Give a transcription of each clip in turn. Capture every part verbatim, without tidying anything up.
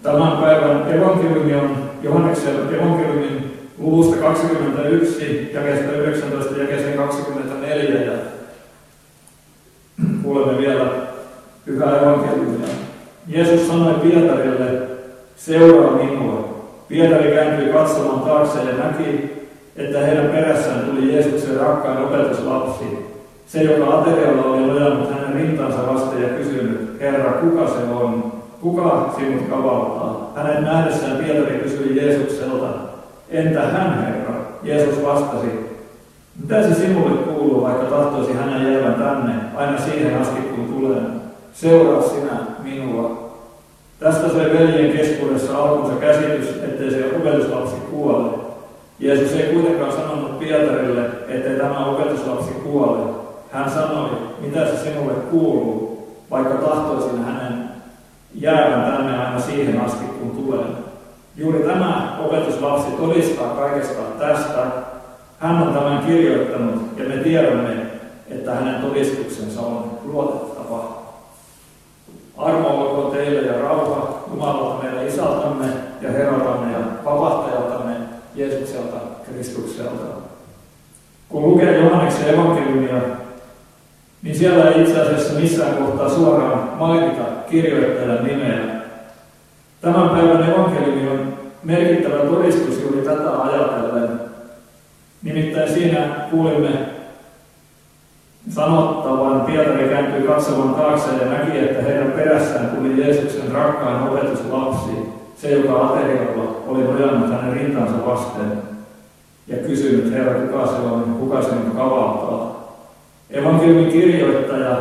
Tämän päivän evankeliumi on Johanneksen evankeliumin luvusta kaksikymmentäyksi, jakeesta yhdeksäntoista jakeeseen kaksikymmentäneljä, ja kuulemme vielä pyhää evankeliumia. Jeesus sanoi Pietarille, seuraa minua. Pietari kääntyi katsomaan taakse ja näki, että heidän perässään tuli Jeesuksen rakkain opetuslapsi, se, joka aterialla oli nojannut hänen rintansa vasten ja kysynyt, Herra, kuka se on? Kuka sinut kavaltaa? Hänet nähdessään Pietari kysyi Jeesukselta, entä hän, Herra? Jeesus vastasi, mitä se sinulle kuuluu, vaikka tahtoisi hänen jäävän tänne, aina siihen asti kun tulen? Seuraa sinä minua. Tästä sai veljen keskuudessa alkunsa käsitys, ettei se opetuslapsi kuole. Jeesus ei kuitenkaan sanonut Pietarille, ettei tämä opetuslapsi kuole. Hän sanoi, mitä se sinulle kuuluu, vaikka tahtoisin hänen jäävän tänne aina siihen asti kun tulen. Juuri tämä opetuslapsi todistaa kaikesta tästä. Hän on tämän kirjoittanut ja me tiedämme, että hänen todistuksensa on luotettava. Armo olkoon teille ja rauha Jumalalta meidän Isältämme ja Herraltamme ja Vapahtajaltamme Jeesukselta Kristukselta. Kun lukee Johanneksen evankeliumia, niin siellä ei itse asiassa missään kohtaa suoraan mainita kirjoittajan nimeä. Tämän päivän evankeliumi on merkittävä todistus juuri tätä ajatellen. Nimittäin siinä kuulimme sanottavan, Pietari kääntyi katsomaan taakse ja näki, että heidän perässään tuli Jeesuksen rakkain opetuslapsi, se, joka aterialla oli nojannut hänen rintansa vasten ja kysynyt, Herra, kuka se on, kuka sinut kavaltaa. Evankeliumin kirjoittaja,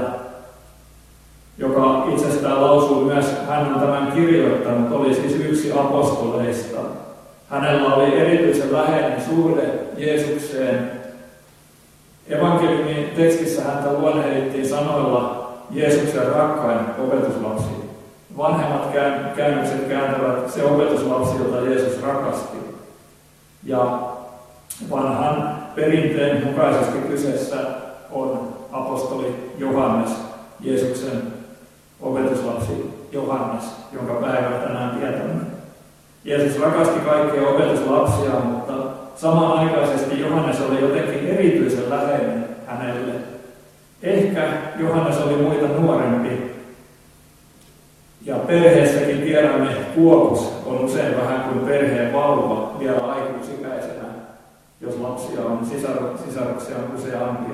joka itsestään lausuu myös, hän on tämän kirjoittanut, oli siis yksi apostoleista. Hänellä oli erityisen läheinen suhde Jeesukseen. Evankeliumin tekstissä häntä luonnehdittiin sanoilla Jeesuksen rakkain opetuslapsi. Vanhemmat käännökset kääntävät se opetuslapsi, jota Jeesus rakasti. Ja vanhan perinteen mukaisesti kyseessä on apostoli Johannes, Jeesuksen opetuslapsi Johannes, jonka päivä tänään vietämme. Jeesus rakasti kaikkia opetuslapsia, mutta samanaikaisesti Johannes oli jotenkin erityisen läheinen hänelle. Ehkä Johannes oli muita nuorempi. Ja perheessäkin tiedämme, kuopus on usein vähän kuin perheen vauva vielä aikuisikäisenä, jos lapsia on, sisaruksia on useampia.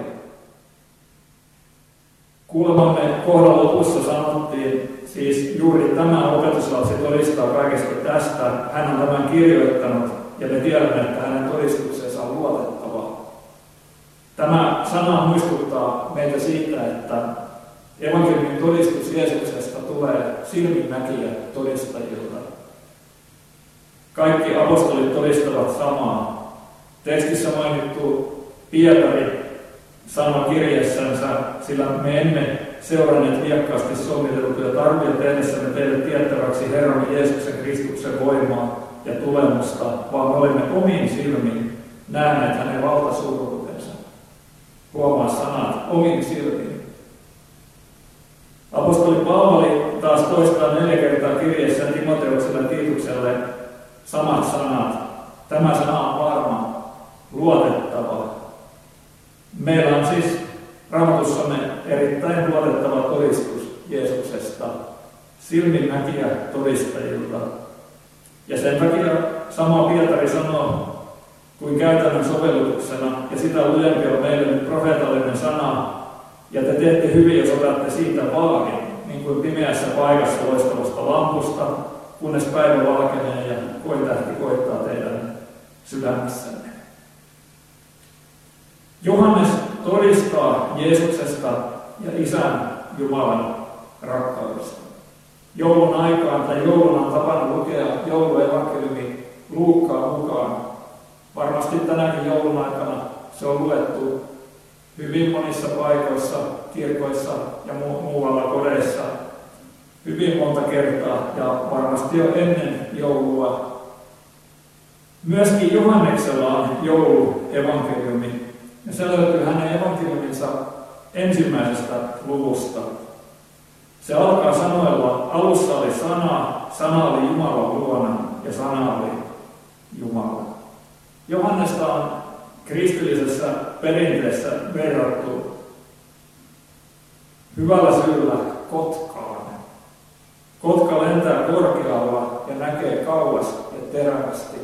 Kuulemamme kohdan lopussa sanottiin, siis juuri tämä opetuslapsi todistaa kaikesta tästä. Hän on tämän kirjoittanut ja me tiedämme, että hänen todistuksensa on luotettava. Tämä sana muistuttaa meitä siitä, että evankeliumin todistus Jeesuksesta tulee silminnäkijä todistajilta. Kaikki apostolit todistavat samaa. Tekstissä mainittu Pietari sanoi kirjeessänsä, sillä me emme seuranneet viekkaasti suunniteltuja tarvia tehdessämme teille tiettäväksi Herramme Jeesuksen Kristuksen voimaa ja tulemusta, vaan me olimme omin silmin nähneet hänen valtasuuruutensa. Huomaa sanat, omin silmin. Apostoli Paavali taas toistaa neljä kertaa kirjeessä Timoteukselle ja Tiitukselle samat sanat. Tämä sana on varma, luotettava. Meillä on siis Raamatussamme erittäin luotettava todistus Jeesuksesta, silminnäkijä todistajilta. Ja sen takia sama Pietari sanoo, kuin käytännön sovellutuksena, ja sitä lujempi on meille nyt profeetallinen sana, ja te teette hyvin, jos otatte siitä vaarin, niin kuin pimeässä paikassa loistavasta lampusta, kunnes päivä valkenee ja koitähti koittaa teidän sydämessänne. Johannes todistaa Jeesuksesta ja Isän Jumalan rakkaudesta. Joulun aikaan tai joulun on tapana lukea jouluevankeliumi Luukkaan mukaan. Varmasti tänäkin joulun aikana se on luettu hyvin monissa paikoissa, kirkoissa ja mu- muualla kodeissa hyvin monta kertaa ja varmasti jo ennen joulua. Myöskin Johanneksella on jouluevankeliumi. Ja se löytyy hänen evankeliuminsa ensimmäisestä luvusta. Se alkaa sanoilla, alussa oli sana, sana oli Jumalan luona ja sana oli Jumala. Johannesta on kristillisessä perinteessä verrattu hyvällä syyllä kotkaan. Kotka lentää korkealla ja näkee kauas ja terävästi.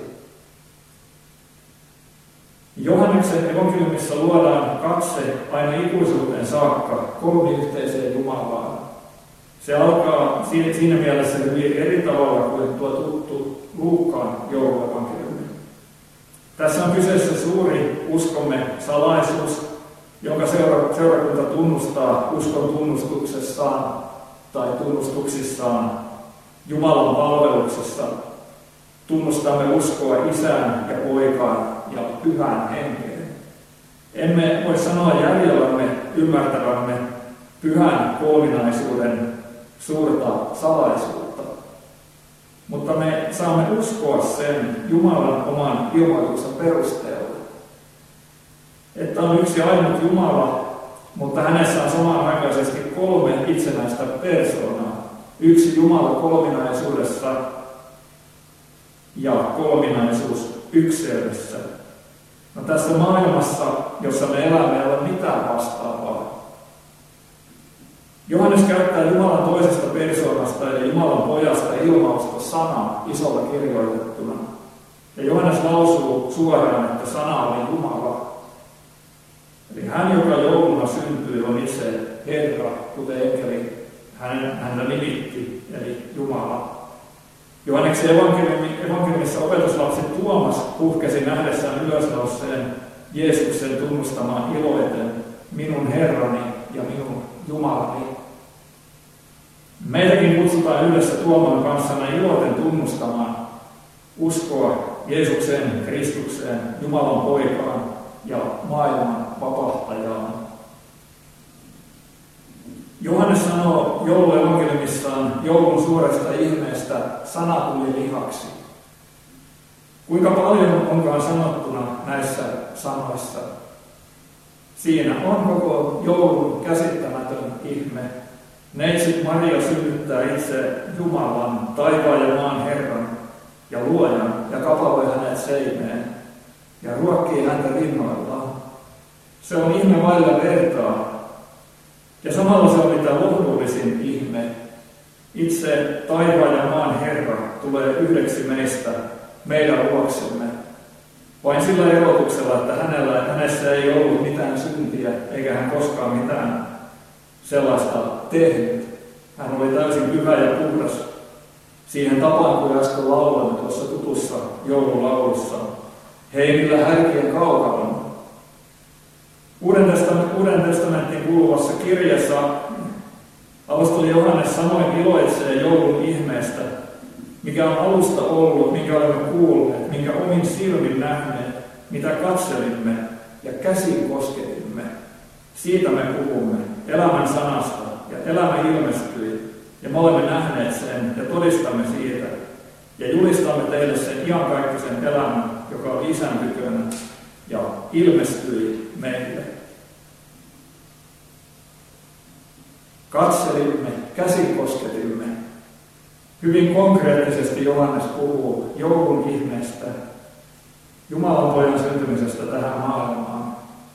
Johanneksen evankeliumissa luodaan katse aina ikuisuuteen saakka kolmiyhteiseen Jumalaan. Se alkaa siinä mielessä hyvin eri tavalla kuin tuo tuttu Luukkaan jouluevankeliumi. Tässä on kyseessä suuri uskomme salaisuus, jonka seura- seurakunta tunnustaa uskon tunnustuksessaan tai tunnustuksissaan Jumalan palveluksessa. Tunnustamme uskoa Isään ja Poikaan ja Pyhään Henkeen. Emme voi sanoa järjellämme ymmärtävämme pyhän kolminaisuuden suurta salaisuutta, mutta me saamme uskoa sen Jumalan oman ilmoituksen perusteella, että on yksi ainut Jumala, mutta hänessä on samanaikaisesti kolme itsenäistä persoonaa. Yksi Jumala kolminaisuudessa ja kolminaisuus ykseydessä. No tässä maailmassa, jossa me elämme, ei ole mitään vastaavaa. Johannes käyttää Jumalan toisesta persoonasta eli Jumalan pojasta ilmausta sana isolla kirjoitettuna. Ja Johannes lausuu suoraan, että sana oli Jumala. Eli hän, joka jouluna syntyi, on itse Herra, kuten enkeli häntä nimitti, eli Jumala. Johanneksen evankeliumissa opetuslapsi Tuomas puhkesi nähdessään ylösnouseen Jeesuksen tunnustamaan iloiten minun Herrani ja minun Jumalani. Meitäkin kutsutaan yhdessä Tuomaan kanssa näin iloiten tunnustamaan uskoa Jeesukseen, Kristukseen, Jumalan poikaan ja maailman vapahtajaan. Johannes sanoo jouluevankeliumissaan joulun suuresta ihmeestä, sana tuli lihaksi. Kuinka paljon onkaan sanottuna näissä sanoissa? Siinä on koko joulun käsittämätön ihme. Neitsyt Maria synnyttää itse Jumalan, taivaan ja maan Herran ja luojan ja kapaloi hänet seimeen ja ruokkii häntä rinnoillaan. Se on ihme vailla vertaa. Ja samalla se on mitä lohdullisin ihme. Itse taivaan ja maan Herra tulee yhdeksi meistä, meidän luoksemme. Vain sillä erotuksella, että hänellä, hänessä ei ollut mitään syntiä, eikä hän koskaan mitään sellaista tehnyt. Hän oli täysin pyhä ja puhdas. Siihen tapaan, kuin äsken lauloimme tuossa tutussa joululaulussa. Hei, millä härkien kaukalon. Uuden testamentin, Uuden testamentin kuuluvassa kirjassa apostoli Johannes samoin iloitsee joulun ihmeestä, mikä on alusta ollut, minkä olemme kuulleet, minkä omin silmin nähneet, mitä katselimme ja käsin kosketimme. Siitä me puhumme, elämän sanasta, ja elämä ilmestyi, ja me olemme nähneet sen ja todistamme siitä, ja julistamme teille sen iankaikkisen elämän, joka on Isän tykönä, ja ilmestyi meille. Katselimme, käsin kosketimme. Hyvin konkreettisesti Johannes puhuu joulun ihmeestä, Jumalan pojan syntymisestä tähän maailmaan.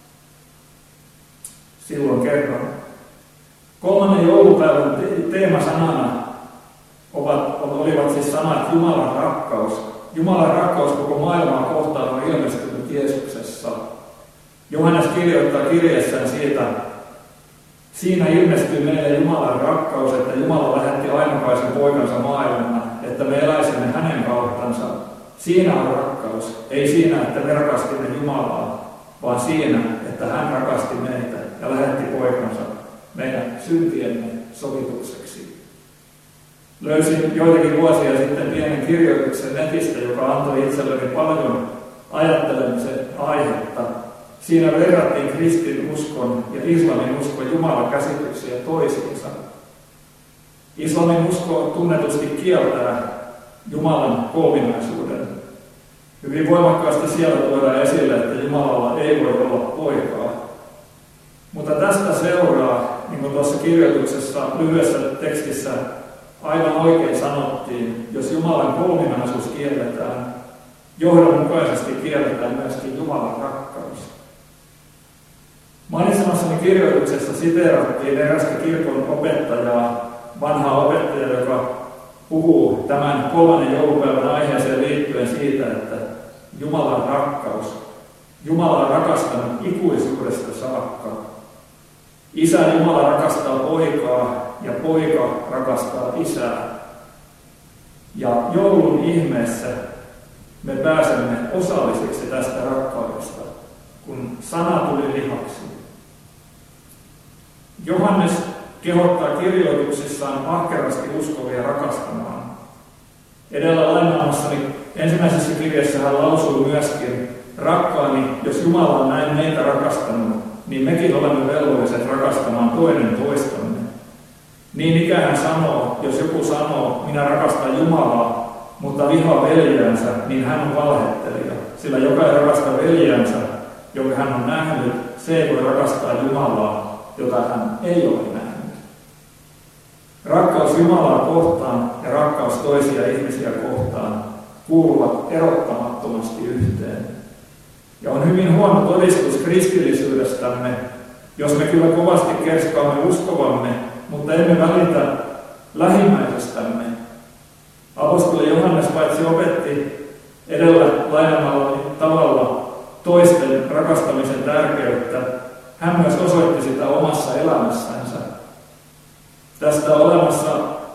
Silloin kerran. Kolmannen joulupäivän te- teemasanana ovat, olivat siis sanat Jumalan rakkaus. Jumalan rakkaus koko maailmaa kohtaan on ilmestynyt Jeesuksessa. Johannes kirjoittaa kirjeessään siitä, siinä ilmestyy meille Jumalan rakkaus, että Jumala lähetti ainokaisen poikansa maailmaan, että me eläisimme hänen kauttansa. Siinä on rakkaus. Ei siinä, että me rakastimme Jumalaa, vaan siinä, että hän rakasti meitä ja lähetti poikansa meidän syntiemme sovitukseksi. Löysin joitakin vuosia sitten pienen kirjoituksen netistä, joka antoi itselleni paljon ajattelemisen aihetta. Siinä verrattiin kristin uskon ja islamin uskon Jumalan käsityksiä toisiinsa. Islamin usko tunnetusti kieltää Jumalan kolminaisuuden. Hyvin voimakkaasti siellä tuodaan esille, että Jumalalla ei voi olla poikaa. Mutta tästä seuraa, niin kuin tuossa kirjoituksessa, lyhyessä tekstissä aivan oikein sanottiin, jos Jumalan kolminaisuus kielletään, johdonmukaisesti kielletään myöskin Jumalan rakkaus. Mainitsemassani kirjoituksessa siteerattiin erästä kirkon opettajaa, vanhaa opettajaa, joka puhuu tämän kolmannen joulupäivän aiheeseen liittyen siitä, että Jumalan rakkaus, Jumala on rakastanut ikuisuudesta saakka. Isä Jumala rakastaa poikaa ja poika rakastaa isää. Ja joulun ihmeessä me pääsemme osallisiksi tästä rakkaudesta, kun sana tuli lihaksi. Johannes kehottaa kirjoituksissaan ahkerasti uskovia rakastamaan. Edellä lainaamassani ensimmäisessä kirjassa hän lausuu myöskin, rakkaani, jos Jumala on näin meitä rakastanut, niin mekin olemme velvolliset rakastamaan toinen toistamme. Niin ikään hän sanoo, jos joku sanoo, minä rakastan Jumalaa, mutta vihaa veljäänsä, niin hän on valhettelija. Sillä joka ei rakasta veljäänsä, jonka hän on nähnyt, se ei voi rakastaa Jumalaa, jota hän ei ole nähnyt. Rakkaus Jumalaa kohtaan ja rakkaus toisia ihmisiä kohtaan kuuluvat erottamattomasti yhteen. Ja on hyvin huono todistus kristillisyydestämme, jos me kyllä kovasti kerskaamme uskovamme, mutta emme välitä lähimmäisestämme. Apostoli Johannes paitsi opetti edellä lainamalla tavalla toisten rakastamisen tärkeyttä, hän myös osoitti sitä omassa elämässänsä. Tästä on olemassa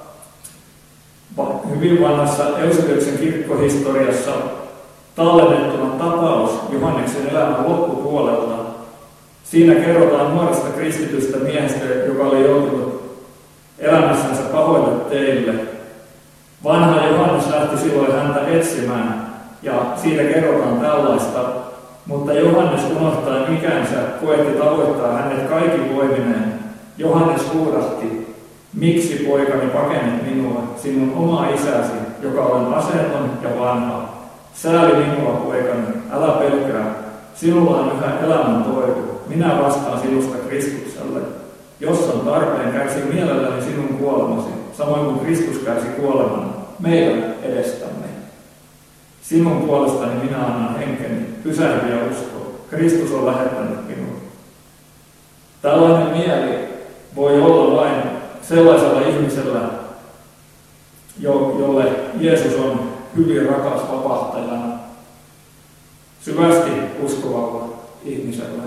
hyvin vanhassa Eusebiuksen kirkkohistoriassa tallennettuna tapaus Johanneksen elämän loppupuolelta. Siinä kerrotaan nuoresta kristitystä miehestä, joka oli joutunut elämässänsä pahoille teille. Vanha Johannes lähti silloin häntä etsimään, ja siitä kerrotaan tällaista, mutta Johannes unohtaen ikänsä koetti tavoittaa hänet kaikin voimineen. Johannes huudahti, miksi poikani pakenet minua, sinun oma isäsi, joka olen aseeton ja vanha. Sääli minua, poikani, älä pelkää, sinulla on yhä elämän toivo. Minä vastaan sinusta Kristukselle. Jos on tarpeen, kärsi mielelläni sinun kuolemasi, samoin kuin Kristus kärsi kuoleman meidän edestämme. Sinun puolestani minä annan henkeni, pysähdy ja usko. Kristus on lähettänyt minua. Tällainen mieli voi olla vain sellaisella ihmisellä, jo, jolle Jeesus on hyvin rakas vapahtajana, syvästi uskovalla ihmisellä.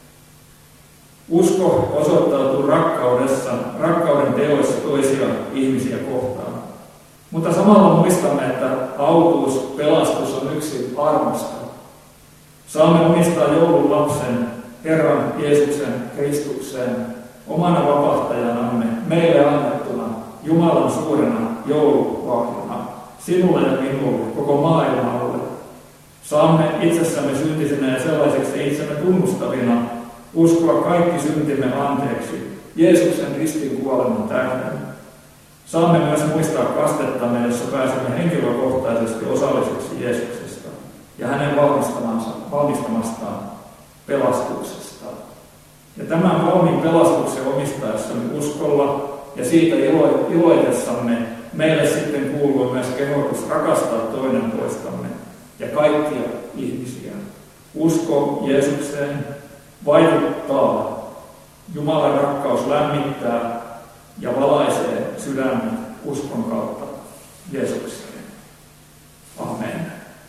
Usko osoittautuu rakkaudessa, rakkauden teoissa toisia ihmisiä kohtaan. Mutta samalla muistamme, että autuus, pelastus on yksi armosta. Saamme muistaa joulun lapsen, Herran Jeesuksen Kristuksen, omana vapahtajanamme, meille annettuna, Jumalan suurena joululahjana, sinulle ja minulle, koko maailmalle. Saamme itsessämme syntisenä ja sellaiseksi itsemme tunnustavina uskoa kaikki syntimme anteeksi Jeesuksen ristin kuoleman tähden. Saamme myös muistaa kastettamme, jossa pääsemme henkilökohtaisesti osalliseksi Jeesuksesta ja hänen valmistamastaan pelastuksesta. Ja tämän valmiin pelastuksen omistaessamme uskolla ja siitä ilo- iloitessamme meille sitten kuuluu myös kehotus rakastaa toinen toistamme ja kaikkia ihmisiä. Usko Jeesukseen vaikuttaa. Jumalan rakkaus lämmittää ja valaisee sydämet uskon kautta Jeesukseen. Amen.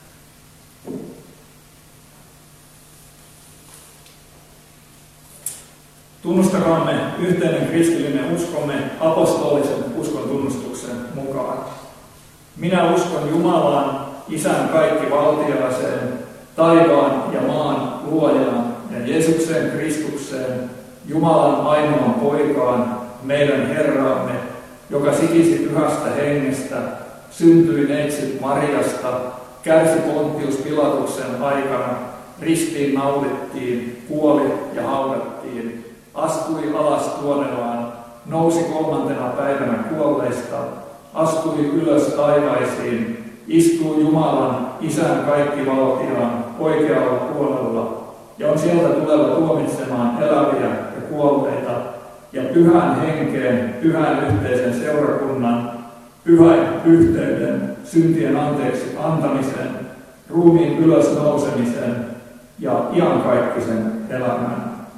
Tunnustakaamme yhteinen kristillinen uskomme apostolisen uskon tunnustuksen mukaan. Minä uskon Jumalaan, Isän kaikki valtiaaseen, taivaan ja maan luojaan ja Jeesukseen Kristukseen, Jumalan ainoan poikaan, meidän Herraamme, joka sikisi pyhästä hengestä, syntyi neitsyt Mariasta, kärsi Pontius Pilatuksen aikana, ristiin naulittiin, kuoli ja haudattiin, astui alas tuonellaan, nousi kolmantena päivänä kuolleista, astui ylös taivaisiin, istuu Jumalan, Isän kaikkivaltiaan oikealla puolella ja on sieltä tuleva tuomitsemaan eläviä ja kuolleita ja pyhän henkeen, pyhän yhteisen seurakunnan, pyhän yhteyden, syntien anteeksi antamisen, ruumiin ylösnousemisen ja iankaikkisen elämän.